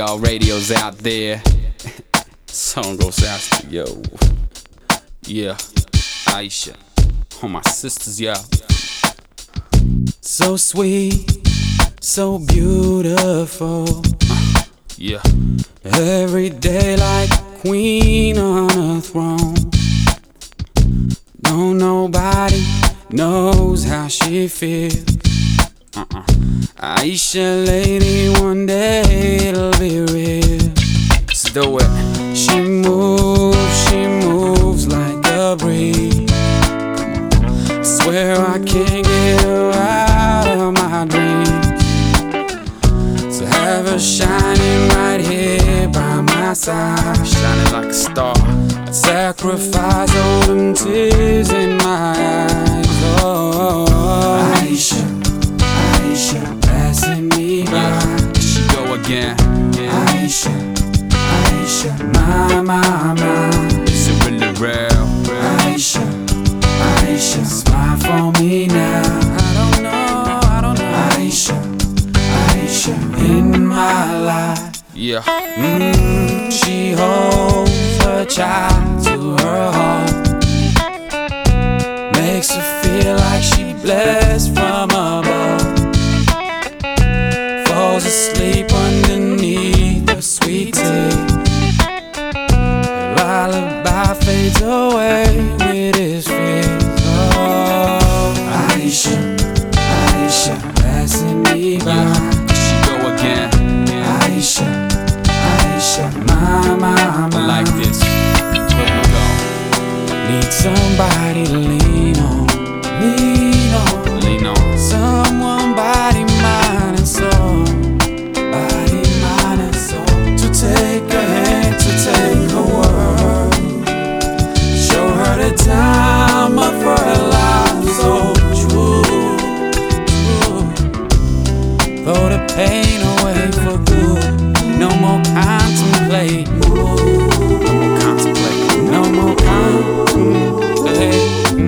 y'all radios out there. Song goes out to yo. Yeah, Aisha, all my sisters, yeah. So sweet, so beautiful. Yeah, every day like queen on a throne. No, nobody knows how she feels. Aisha, lady, one day it'll be real. Let's do it. She moves like a breeze. I swear I can't get her out of my dreams. So have her shining right here by my side, shining like a star. I'd sacrifice all them tears in my eyes. Oh, Aisha, Aisha, passing me by. Here she go again. Aisha, Aisha, my. Is it really real? Aisha, Aisha, smile for me now. I don't know. Aisha, Aisha, in my life. Yeah. She holds her child to her heart. Makes her feel like she blessed from above. Falls asleep underneath her sweet tea. Lullaby fades away with his fears. Oh, Aisha, Aisha, passing me by. Here she go again. Aisha, Aisha, my. Like this. Here we go. Need somebody to lean on. Someone, body, mind, and soul. Body, mind, and soul. To take her hand, to take her word. Show her the time of her life so true. Throw the pain away for good. No more contemplate. No more contemplate.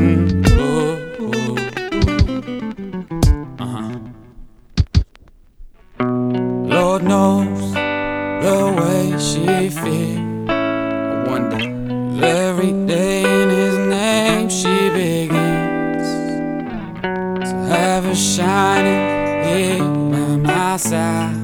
Lord knows the way she feels. I wonder every day in his name she begins. To have her shining here by my side.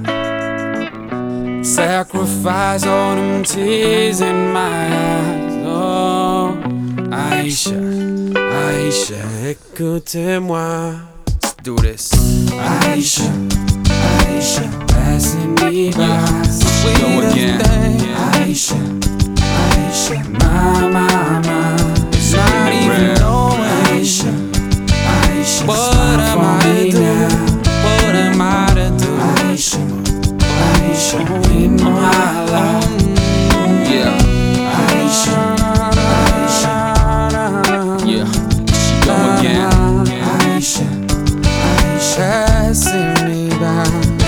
Sacrifice all them tears in my eyes. Oh, Aisha, Aisha, écoutez-moi. Let's do this. Aisha, Aisha, passing me by. Here we go again. Aisha, Aisha, my. It's not even knowing. Aisha, Aisha, what am I to do? What am I to do? Aisha, Aisha, in my life. Yeah, Aisha, Aisha, yeah. She go again. Aisha, Aisha, passing me by.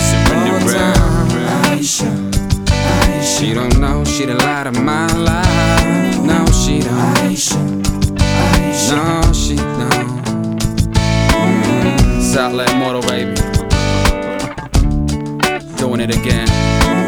Aisha, Aisha, she don't know, she the light of my life. No, she don't. Aisha, Aisha, no, she don't. Southland Motor, baby. Doing it again.